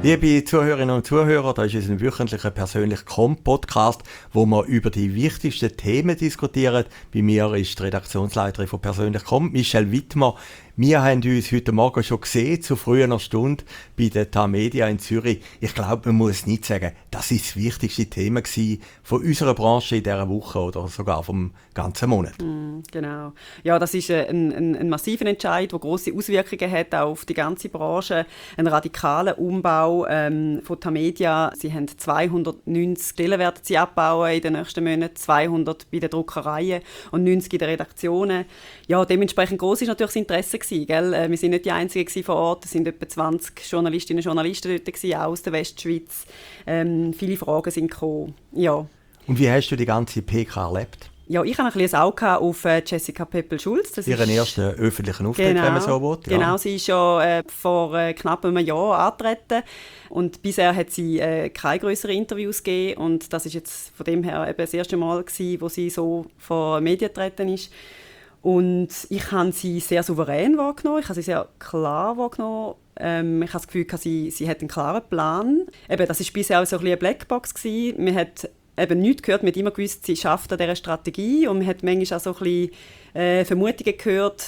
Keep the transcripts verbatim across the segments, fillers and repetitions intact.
Liebe Zuhörerinnen und Zuhörer, das ist ein wöchentlicher persönlicher Com-Podcast, wo wir über die wichtigsten Themen diskutieren. Bei mir ist die Redaktionsleiterin von Persönlich Com, Michelle Wittmer. Wir haben uns heute Morgen schon gesehen, zu früher Stunde bei der Tamedia in Zürich. Ich glaube, man muss nicht sagen, das ist das wichtigste Thema gewesen von unserer Branche in dieser Woche oder sogar vom ganzen Monat. Mm, genau. Ja, das ist ein, ein, ein massiver Entscheid, der grosse Auswirkungen hat auf die ganze Branche. Ein radikaler Umbau ähm, von Tamedia. Sie haben zweihundertneunzig Stellen werden sie abbauen in den nächsten Monaten, zweihundert bei den Druckereien und neunzig in den Redaktionen. Ja, dementsprechend gross ist natürlich das Interesse gewesen, gell? Wir waren nicht die Einzigen vor Ort. Es waren etwa zwanzig Journalistinnen und Journalisten dort gewesen, auch aus der Westschweiz. Ähm, viele Fragen sind gekommen. Ja. Und wie hast du die ganze P K erlebt? Ja, ich hatte ein bisschen ein Auge auf äh, Jessica Peppel-Schulz. Das Ihren ist, ersten öffentlichen Auftritt, genau, wenn man so will. Ja. Genau, sie ist ja äh, vor äh, knapp einem Jahr angetreten. Und bisher hat sie äh, keine grösseren Interviews gegeben. Und das war jetzt von dem her eben das erste Mal gewesen, wo sie so vor Medien getreten ist. Und ich habe sie sehr souverän wahrgenommen, ich habe sie sehr klar wahrgenommen. Ähm, ich habe das Gefühl, sie, sie hat einen klaren Plan. Eben, das war bisher auch so ein bisschen eine Blackbox gewesen. Man hat eben nichts gehört, man hat immer gewusst, sie schafft an dieser Strategie. Und man hat manchmal auch so ein bisschen äh, Vermutungen gehört,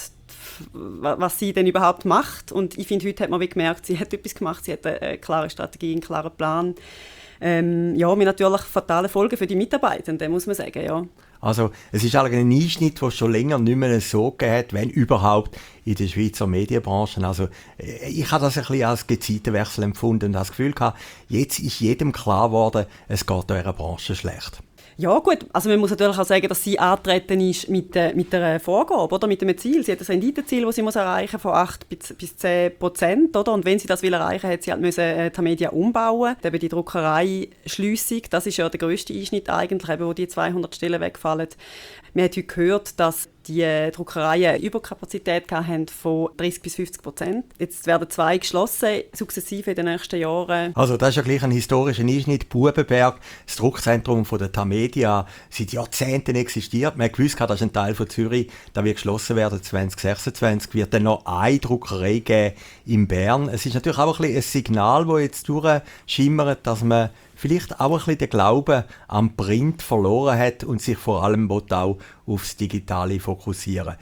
was sie denn überhaupt macht. Und ich finde, heute hat man wie gemerkt, sie hat etwas gemacht, sie hat eine klare Strategie, einen klaren Plan. Ähm, ja, mit natürlich fatalen Folgen für die Mitarbeitenden, muss man sagen, ja. Also es ist eigentlich ein Einschnitt, den es schon länger nicht mehr so gegeben hat, wenn überhaupt, in der Schweizer Medienbranche. Also ich habe das ein bisschen als Gezeitenwechsel empfunden und das Gefühl gehabt, jetzt ist jedem klar geworden, es geht in dieser Branche schlecht. Ja gut, also man muss natürlich auch sagen, dass sie angetreten ist mit, äh, mit einer Vorgabe, oder? Mit einem Ziel. Sie hat ein Renditeziel, das sie muss erreichen von acht bis zehn Prozent, oder? Und wenn sie das will erreichen, hat sie halt müssen äh, Tamedia umbauen. Eben die Druckerei-Schliessung, das ist ja der grösste Einschnitt eigentlich, eben, wo die zweihundert Stellen wegfallen. Man hat heute gehört, dass die Druckereien eine Überkapazität hatten von dreißig bis fünfzig Prozent. Jetzt werden zwei geschlossen, sukzessive in den nächsten Jahren. Also das ist ja gleich ein historischer Einschnitt. Bubenberg, das Druckzentrum von der Tamedia, seit Jahrzehnten existiert. Man hat gewusst, das ist ein Teil von Zürich, da wird geschlossen werden zwanzig sechsundzwanzig. Wird dann noch eine Druckerei geben in Bern. Es ist natürlich auch ein, bisschen ein Signal, das jetzt durchschimmert, dass man vielleicht auch ein bisschen den Glauben am Print verloren hat und sich vor allem auch aufs Digitale fokussieren.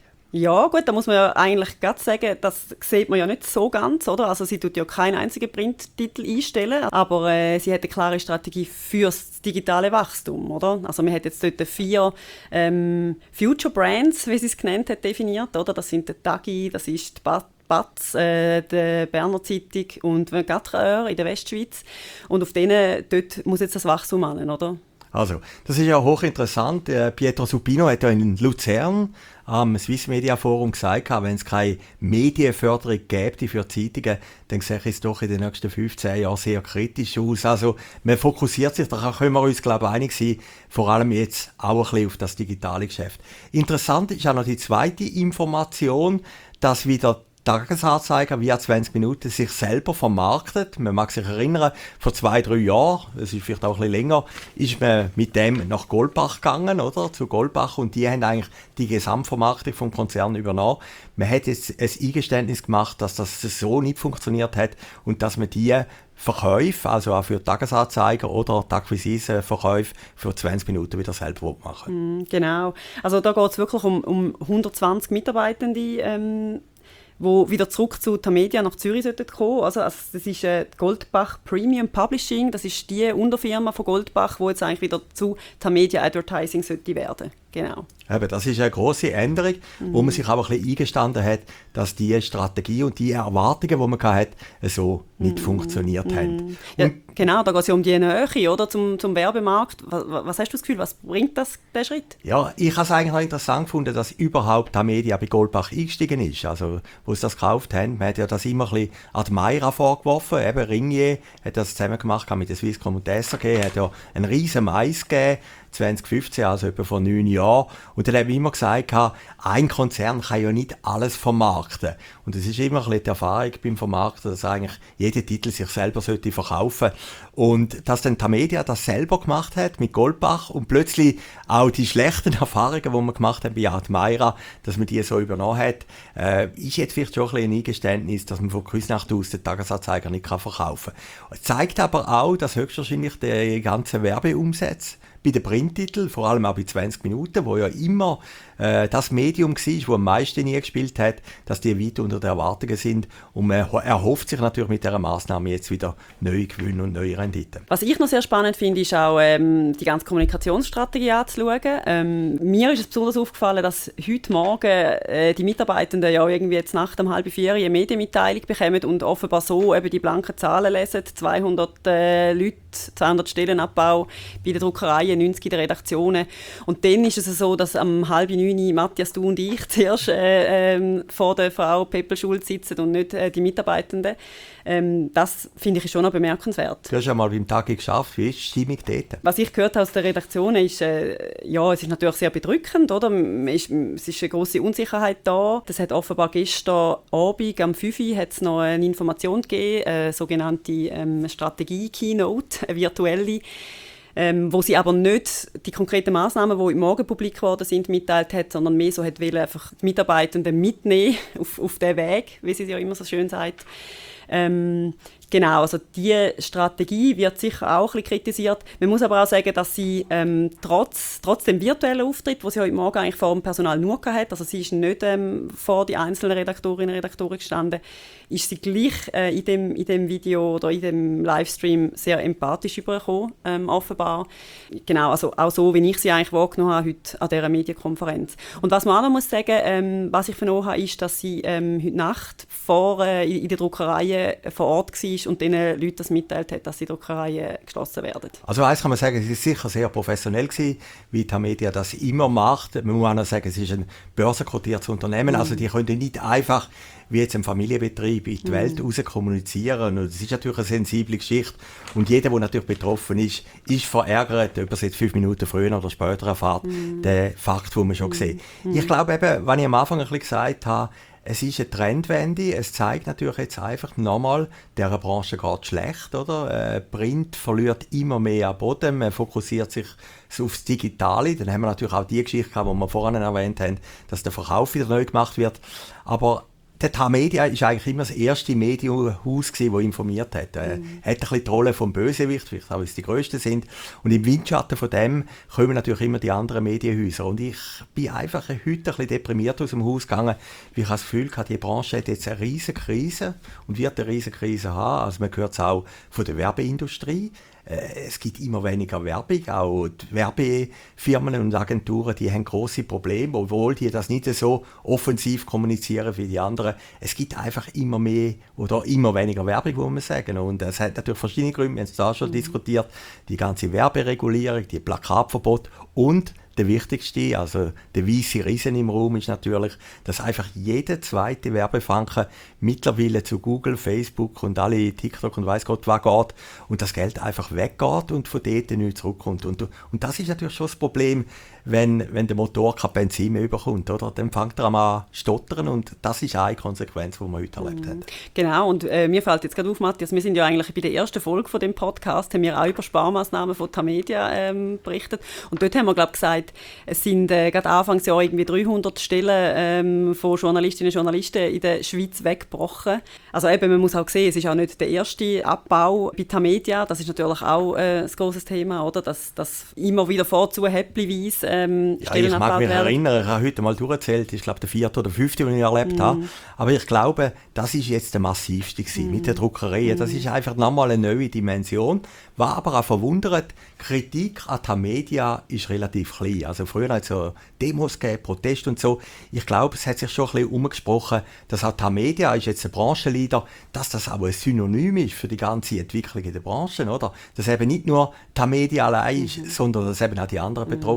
Ja gut, da muss man ja eigentlich gerade sagen, das sieht man ja nicht so ganz, oder? Also sie tut ja keinen einzigen Printtitel einstellen, aber äh, sie hat eine klare Strategie für das digitale Wachstum, oder? Also man hat jetzt dort vier ähm, Future Brands, wie sie es genannt hat, definiert, oder? Das sind der Tagi, das ist die Bat Batz, äh, der Berner Zeitung und vingt-quatre Heures in der Westschweiz. Und auf denen dort muss jetzt das Wachstum an, oder? Also, das ist ja hochinteressant. Äh, Pietro Supino hat ja in Luzern am Swiss Media Forum gesagt, wenn es keine Medienförderung gäbe für Zeitungen, dann sehe ich es doch in den nächsten fünfzehn Jahren sehr kritisch aus. Also, man fokussiert sich, da können wir uns, glaube ich, einig sein, vor allem jetzt auch ein bisschen auf das digitale Geschäft. Interessant ist auch noch die zweite Information, dass wieder Tagesanzeiger via zwanzig Minuten sich selber vermarktet. Man mag sich erinnern, vor zwei, drei Jahren, es ist vielleicht auch ein bisschen länger, ist man mit dem nach Goldbach gegangen, oder? Zu Goldbach, und die haben eigentlich die Gesamtvermarktung vom Konzern übernommen. Man hat jetzt ein Eingeständnis gemacht, dass das so nicht funktioniert hat und dass man die Verkäufe, also auch für Tagesanzeiger oder die Akquise-Verkäufe für zwanzig Minuten wieder selber machen. Mm, genau. Also da geht es wirklich um, um hundertzwanzig Mitarbeitende, ähm die wieder zurück zu Tamedia nach Zürich kommen sollten. Also, also das ist äh, Goldbach Premium Publishing, das ist die Unterfirma von Goldbach, die jetzt eigentlich wieder zu Tamedia Advertising sollte werden. Genau. Eben, das ist eine grosse Änderung, mhm. wo man sich auch ein bisschen eingestanden hat, dass die Strategie und die Erwartungen, die man hatte, so nicht mhm. funktioniert mhm. haben. Ja, genau, da geht es ja um die Nähe, oder, zum, zum Werbemarkt. Was, was hast du das Gefühl, was bringt das, der Schritt? Ja, ich habe es eigentlich noch interessant gefunden, dass überhaupt Tamedia bei Goldbach eingestiegen ist. Also, wo sie das gekauft haben, man hat ja das immer ein bisschen Admira vorgeworfen. Eben Ringier hat das zusammen gemacht mit der Swisscom und der S R G, hat ja einen riesen Mais gegeben. zwanzig fünfzehn, also etwa vor neun Jahren. Und dann haben wir immer gesagt, ein Konzern kann ja nicht alles vermarkten. Und es ist immer ein bisschen die Erfahrung beim Vermarkten, dass eigentlich jeder Titel sich selber sollte verkaufen. Und dass dann Tamedia das selber gemacht hat mit Goldbach und plötzlich auch die schlechten Erfahrungen, die man gemacht hat bei Admira, dass man die so übernommen hat, äh, ist jetzt vielleicht schon ein bisschen ein Eingeständnis, dass man von Küsnacht aus den Tagesanzeiger nicht verkaufen kann. Es zeigt aber auch, dass höchstwahrscheinlich die ganzen Werbeumsätze bei den Printtiteln, vor allem auch bei zwanzig Minuten, wo ja immer äh, das Medium war, das am meisten nie gespielt hat, dass die weit unter den Erwartungen sind. Und man erhofft sich natürlich mit dieser Massnahme jetzt wieder neue Gewinne und neue Renditen. Was ich noch sehr spannend finde, ist auch ähm, die ganze Kommunikationsstrategie anzuschauen. Ähm, mir ist es besonders aufgefallen, dass heute Morgen äh, die Mitarbeitenden ja irgendwie jetzt nach dem halb vier eine Medienmitteilung bekommen und offenbar so eben die blanken Zahlen lesen. zweihundert äh, Leute, zweihundert Stellenabbau bei der Druckerei, neunzig in den Redaktionen. Und dann ist es so, dass am halb neun Matthias, du und ich zuerst äh, äh, vor der Frau Peppel-Schulz sitzen und nicht äh, die Mitarbeitenden. Ähm, das finde ich schon noch bemerkenswert. Du hast ja mal beim Tag geschafft. Wie ist die Stimmung dort? Was ich gehört habe aus der Redaktion ist, äh, ja, es ist natürlich sehr bedrückend, oder? Es ist, es ist eine grosse Unsicherheit da. Das hat offenbar gestern Abend am fünf Uhr hat's noch eine Information gegeben, eine sogenannte ähm, Strategie-Keynote, eine virtuelle, Ähm, wo sie aber nicht die konkreten Massnahmen, die im Morgen publik geworden sind, mitteilt hat, sondern mehr so hat wollen, einfach die Mitarbeitenden mitnehmen auf, auf den Weg, wie sie es ja immer so schön sagt. Ähm, genau, also diese Strategie wird sicher auch ein bisschen kritisiert. Man muss aber auch sagen, dass sie ähm, trotz, trotz dem virtuellen Auftritt, den sie heute Morgen eigentlich vor dem Personal nur hatte, also sie ist nicht ähm, vor die einzelnen Redaktorinnen und Redaktoren gestanden, ist sie gleich äh, in, dem, in dem Video oder in dem Livestream sehr empathisch übergekommen, ähm, offenbar. Genau, also auch so, wie ich sie eigentlich wahrgenommen habe heute an dieser Medienkonferenz. Und was man auch noch muss sagen, ähm, was ich vernommen habe, ist, dass sie ähm, heute Nacht vor, äh, in der Druckerei vor Ort war und den Leuten das mitteilt hat, dass die Druckereien geschlossen werden. Also eins kann man sagen, es war sicher sehr professionell gewesen, wie Tamedia das immer macht. Man muss auch noch sagen, es ist ein börsenkotiertes Unternehmen, mm. also die können nicht einfach wie jetzt ein Familienbetrieb in die mm. Welt raus kommunizieren. Und es ist natürlich eine sensible Geschichte. Und jeder, der natürlich betroffen ist, ist verärgert, ob er es jetzt fünf Minuten früher oder später erfährt, mm. den Fakt, den man schon mm. sieht. Mm. Ich glaube eben, wenn ich am Anfang ein bisschen gesagt habe, es ist eine Trendwende. Es zeigt natürlich jetzt einfach nochmal, dieser Branche geht schlecht, oder? Äh, Print verliert immer mehr an Boden. Man fokussiert sich aufs Digitale. Dann haben wir natürlich auch die Geschichte gehabt, die wir vorhin erwähnt haben, dass der Verkauf wieder neu gemacht wird. Aber der Tamedia war eigentlich immer das erste Medienhaus, das informiert hat. Er mhm. hat ein bisschen die Rolle vom Bösewicht, vielleicht auch, weil es die grössten sind. Und im Windschatten von dem kommen natürlich immer die anderen Medienhäuser. Und ich bin einfach heute ein bisschen deprimiert aus dem Haus gegangen, weil ich das Gefühl hatte, die Branche hat jetzt eine riesige Krise und wird eine riesige Krise haben. Also man hört es auch von der Werbeindustrie. Es gibt immer weniger Werbung, auch die Werbefirmen und Agenturen, die haben grosse Probleme, obwohl die das nicht so offensiv kommunizieren wie die anderen. Es gibt einfach immer mehr oder immer weniger Werbung, muss man sagen. Und es hat natürlich verschiedene Gründe, wir haben es da schon mhm. diskutiert, die ganze Werberegulierung, die Plakatverbot und der wichtigste, also der weisse Riesen im Raum ist natürlich, dass einfach jeder zweite Werbefanke mittlerweile zu Google, Facebook und alle TikTok und weiss Gott was geht und das Geld einfach weggeht und von dort nicht zurückkommt. Und, und das ist natürlich schon das Problem, wenn, wenn der Motor kein Benzin mehr überkommt, oder? Dann fängt er an zu stottern und das ist eine Konsequenz, die wir heute erlebt haben. Genau, und äh, mir fällt jetzt gerade auf, Matthias, wir sind ja eigentlich bei der ersten Folge von dem Podcast, haben wir auch über Sparmaßnahmen von Tamedia ähm, berichtet und dort haben wir, glaube ich, gesagt, es sind äh, gerade Anfangsjahr irgendwie dreihundert Stellen ähm, von Journalistinnen und Journalisten in der Schweiz weggebrochen. Also eben, man muss auch sehen, es ist auch nicht der erste Abbau bei Tamedia, das ist natürlich auch äh, ein grosses Thema, oder? Dass, dass immer wieder vorzu häppchenweise ähm, ja, Stellen abgebaut werden. Ich mag mich werden. erinnern, ich habe heute mal durchgezählt, ich glaube der vierte oder fünfte, den ich erlebt mm. habe. Aber ich glaube, das ist jetzt der massivste gewesen, mm. mit der Druckerei. Mm. Das ist einfach nochmal eine neue Dimension. War aber auch verwundert, Kritik an Tamedia ist relativ klein. Also früher hat es so Demos gegeben, Proteste und so. Ich glaube, es hat sich schon ein bisschen umgesprochen, dass auch Tamedia ist jetzt ein Branchenleader, dass das auch ein Synonym ist für die ganze Entwicklung in der Branche, oder? Dass eben nicht nur Tamedia allein ist, mhm. sondern dass eben auch die anderen mhm. betroffen sind.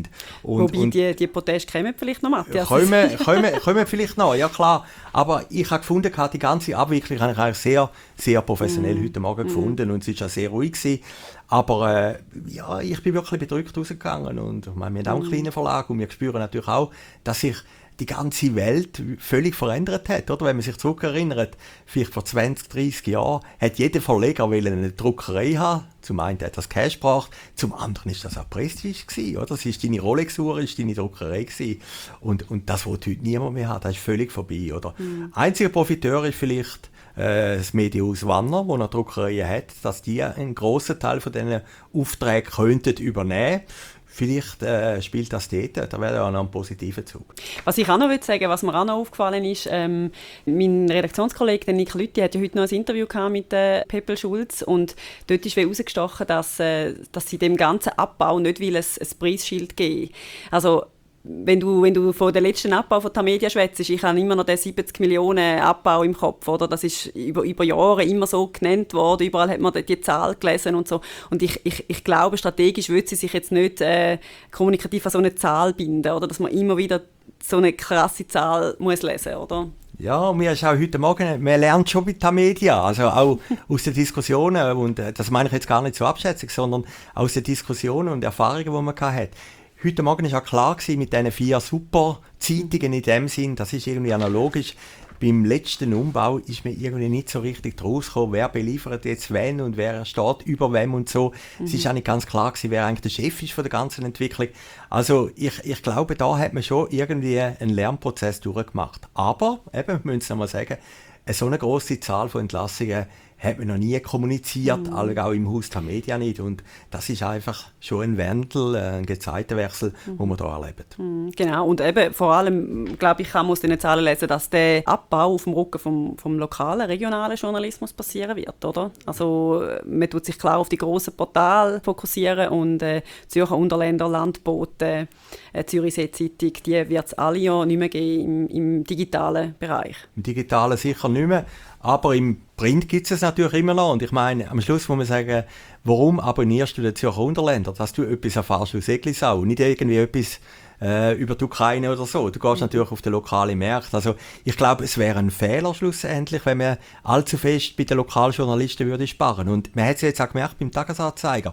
sind. Und, Wobei und die, die Proteste kommen vielleicht noch, Matthias. Kommen, kommen, kommen vielleicht noch, ja klar. Aber ich habe gefunden, die ganze Abwicklung habe ich eigentlich sehr, sehr professionell mm. heute Morgen mm. gefunden und es war auch sehr ruhig gewesen. Aber äh, ja, ich bin wirklich bedrückt rausgegangen und wir haben auch einen kleinen Verlag und wir spüren natürlich auch, dass sich die ganze Welt völlig verändert hat. Oder? Wenn man sich zurückerinnert, vielleicht vor zwanzig, dreissig Jahren, hat jeder Verleger eine Druckerei haben. Zum einen hat das Cash gebracht, zum anderen ist das auch Prestige gewesen, oder? Das ist deine Rolex-Uhr, ist deine Druckerei gewesen. Und, und das, was heute niemand mehr hat, das ist völlig vorbei, oder? Mhm. Einziger Profiteur ist vielleicht äh, das Medienhaus Wanner, das eine Druckerei hat, dass die einen grossen Teil von diesen Aufträgen könnten übernehmen. Vielleicht äh, spielt das dort, da wäre auch noch ein positiver Zug. Was ich auch noch sagen will, was mir auch noch aufgefallen ist, ähm, mein Redaktionskollege Nick Lüthi hat ja heute noch ein Interview gehabt mit äh, Peppel Schulz und dort ist herausgestochen, dass, äh, dass sie dem ganzen Abbau nicht will ein, ein Preisschild geben. Also wenn du, wenn du von dem letzten Abbau von Tamedia schwätzt, ich habe immer noch den siebzig Millionen Abbau im Kopf, oder? Das ist über, über Jahre immer so genannt worden, überall hat man die, die Zahl gelesen und so. Und ich, ich, ich glaube, strategisch würde sie sich jetzt nicht äh, kommunikativ an so eine Zahl binden, oder? Dass man immer wieder so eine krasse Zahl muss lesen, oder? Ja, mir ist auch heute Morgen, man lernt schon mit Tamedia, also auch aus den Diskussionen, und das meine ich jetzt gar nicht so abschätzig, sondern aus den Diskussionen und Erfahrungen, die man hatte. Heute Morgen war auch klar gewesen, mit diesen vier Super-Zeitungen in dem Sinn, das ist irgendwie analogisch. Beim letzten Umbau ist mir irgendwie nicht so richtig rausgekommen, wer beliefert jetzt wen und wer steht über wem und so. Mhm. Es ist auch nicht ganz klar gewesen, wer eigentlich der Chef ist von der ganzen Entwicklung. Also ich, ich glaube, da hat man schon irgendwie einen Lernprozess durchgemacht. Aber, eben, wir müssen es nochmal sagen, so eine grosse Zahl von Entlassungen hat man noch nie kommuniziert, mm. auch im Haus Tamedia nicht. Und das ist einfach schon ein Wandel, ein Gezeitenwechsel, mm. den wir hier erleben. Mm, genau, und eben vor allem, glaube ich, kann man aus den Zahlen lesen, dass der Abbau auf dem Rücken vom, vom lokalen, regionalen Journalismus passieren wird, oder? Also man tut sich klar auf die grossen Portale fokussieren und äh, Zürcher Unterländer, Landboten, äh, Zürichsee Zeitung, die wird es alle ja nicht mehr geben im, im digitalen Bereich. Im digitalen sicher nicht mehr. Aber im Print gibt es natürlich immer noch. Und ich meine, am Schluss muss man sagen, warum abonnierst du den Zürcher Unterländer? Dass du etwas erfährst aus Eglisau, nicht irgendwie etwas äh, über die Ukraine oder so. Du gehst natürlich auf den lokalen Markt. Also ich glaube, es wäre ein Fehler schlussendlich, wenn man allzu fest bei den Lokaljournalisten würde sparen. Und man hat es jetzt auch gemerkt beim Tagesanzeiger.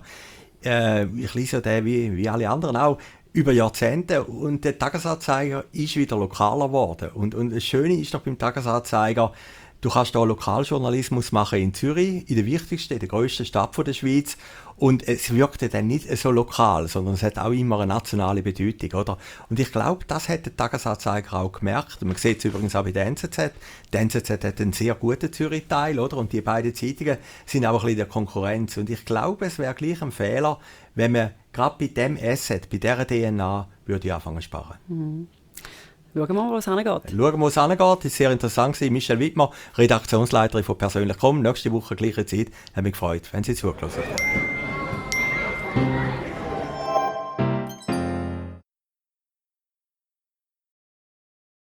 Äh, ich lese ja den wie, wie alle anderen auch über Jahrzehnte, und der Tagesanzeiger ist wieder lokaler geworden. Und, und das Schöne ist doch beim Tagesanzeiger, du kannst hier Lokaljournalismus machen in Zürich, in der wichtigsten, in der grössten Stadt der Schweiz. Und es wirkt dann nicht so lokal, sondern es hat auch immer eine nationale Bedeutung, oder? Und ich glaube, das hat der Tagesanzeiger auch gemerkt. Man sieht es übrigens auch bei der N Z Z. Die N Z Z hat einen sehr guten Zürich-Teil, oder? Und die beiden Zeitungen sind auch ein bisschen in der Konkurrenz. Und ich glaube, es wäre gleich ein Fehler, wenn man gerade bei diesem Asset, bei dieser D N A, würde anfangen zu sparen. Mhm. Schauen wir mal, wo es hingeht. Schauen wir, wo es hingeht. Das war sehr interessant. Michelle Wittmer, Redaktionsleiterin von Persönlich Komm. Nächste Woche, gleiche Zeit. Hat mich gefreut, wenn Sie zugelassen haben.